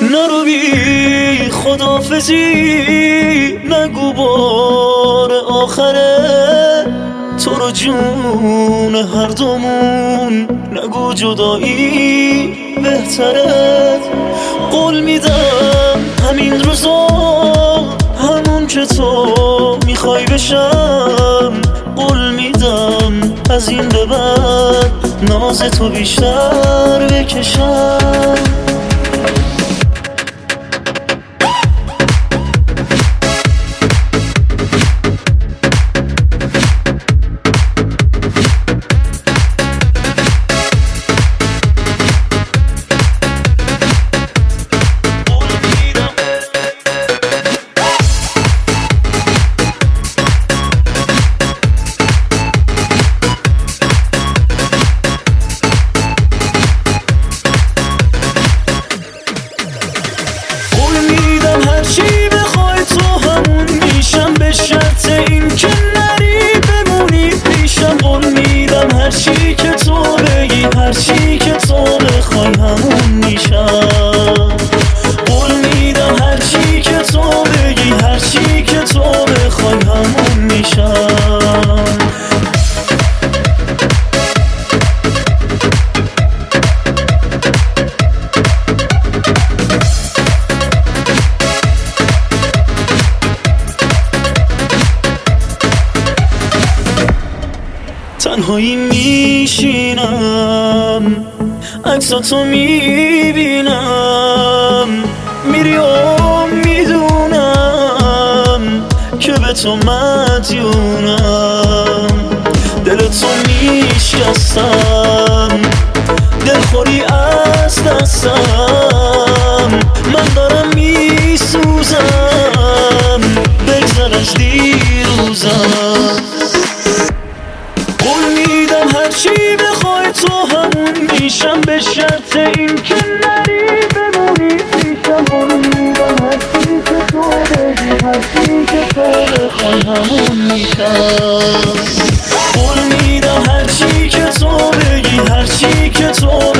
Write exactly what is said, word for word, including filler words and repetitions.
نرو بی خدافزی، نگو بار آخره، تو رو جون هر دومون نگو جدایی بهتره. قول میدم همین روزا همون که تو میخوای بشم، قول میدم از این به بعد ناز تو بیشتر بکشم. هرچی بخوای تو همون میشم، به شرط این که نری بمونی پیشم. قول میدم هرچی که تو بگی، هرچی که تو بخوای همون میشم. قول میدم هرچی که تو بگی، هرچی که تو بخوای همون میشم. تنهایی میشینم عکساتو میبینم، میری و میدونم که به تو مدیونم. دلتو میشکستم، دلخوری از دستم، من دارم میسوزم، بگذر از دیروزم. قول میدم هرچی بخوای تو همون میشم، به شرط این که نری بمونی پیشم. قول میدم هرچی که تو بگی، هرچی که تو بخوای همون میشم. قول میدم هرچی که تو بگی، هرچی که تو